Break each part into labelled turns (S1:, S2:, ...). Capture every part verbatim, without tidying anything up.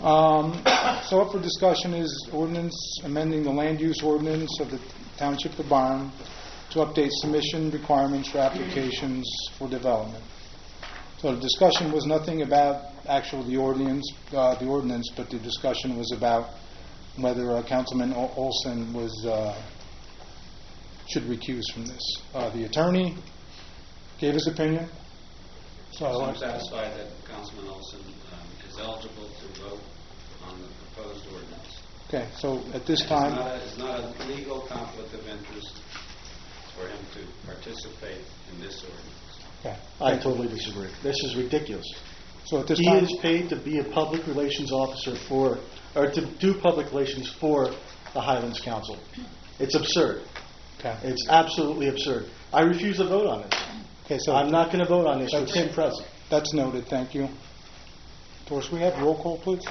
S1: Um, so up for discussion is ordinance amending the land use ordinance of the Township of Byram to update submission requirements for applications for development. So the discussion was nothing about actual the ordinance, uh, the ordinance, but the discussion was about whether uh, Councilman Ol- Olson was uh, should recuse from this. Uh, the attorney gave his opinion. So
S2: So I'm satisfied that Councilman Olson um, is eligible to vote on the proposed ordinance.
S1: okay. So at this
S2: And
S1: time,
S2: It's not, a, it's not a legal conflict of interest for him to participate in this ordinance.
S1: okay.
S3: I totally disagree. This is ridiculous.
S1: So at this
S3: He
S1: time,
S3: is paid to be a public relations officer for, or to do public relations for the Highlands Council. It's absurd.
S1: okay.
S3: It's absolutely absurd. I refuse to vote on this.
S1: Okay. So
S3: I'm not going to vote on this with
S1: That's-
S3: him present.
S1: That's noted. Thank you. Doris, we have roll call, please.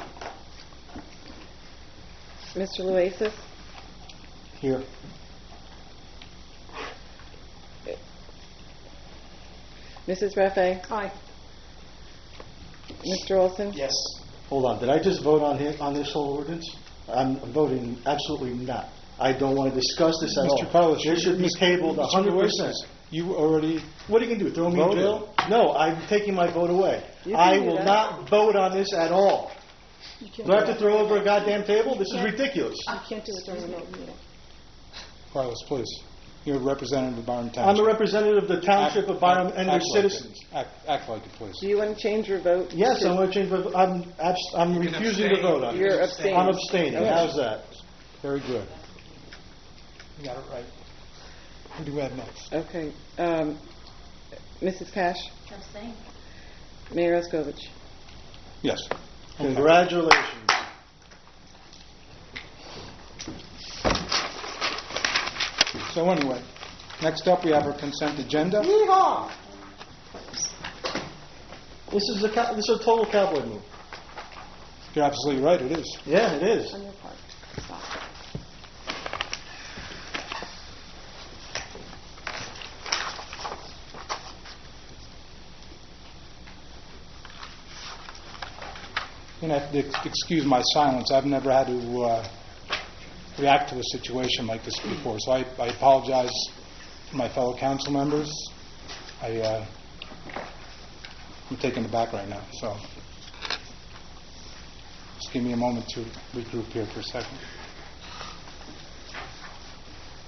S4: Mister Luasis?
S3: Here.
S4: Missus Raffay? Aye. Mister Olson?
S3: Yes. Hold on. Did I just vote on his, on this whole ordinance? I'm voting absolutely not. I don't want to discuss this at
S1: Mister
S3: all.
S1: Carlos,
S3: This should be
S1: Mister
S3: tabled one hundred percent.
S1: You already,
S3: What are you going to do? Throw me in
S1: Voted.
S3: jail? No, I'm taking my vote away.
S4: You can
S3: I
S4: do
S3: will
S4: that.
S3: not vote on this at all. Do I have to throw over a goddamn table? This is ridiculous.
S5: You can't do it during an open meeting.
S1: Carlos, please. You're a representative of Byram Township.
S3: I'm a representative of the Township
S1: Act-
S3: of Byram
S1: act-
S3: and their
S1: act like it.
S3: citizens.
S1: Act, act like it, please.
S4: Do you want to change your vote?
S3: Yes,
S4: to-
S3: I'm going to change my vote. I'm, abs- I'm
S2: You can
S3: refusing to
S2: abstain.
S3: vote on
S4: You're
S3: it.
S4: abstaining.
S3: I'm abstaining.
S4: Okay.
S3: How's that?
S1: Very good. You got it right. Who do we have next?
S4: Okay. Um, Missus Cash?
S5: Abstain.
S4: Mayor Escovich?
S1: Yes.
S3: Congratulations.
S1: So anyway, next up we have our consent agenda.
S3: Yeehaw! This is a cow- this is a total cowboy move.
S1: You're absolutely right, it is.
S3: Yeah, it is.
S5: On your part. Stop.
S1: You're going to have to ex- excuse my silence. I've never had to uh, react to a situation like this before. So I, I apologize to my fellow council members. I, uh, I'm taken aback right now. So just give me a moment to regroup here for a second.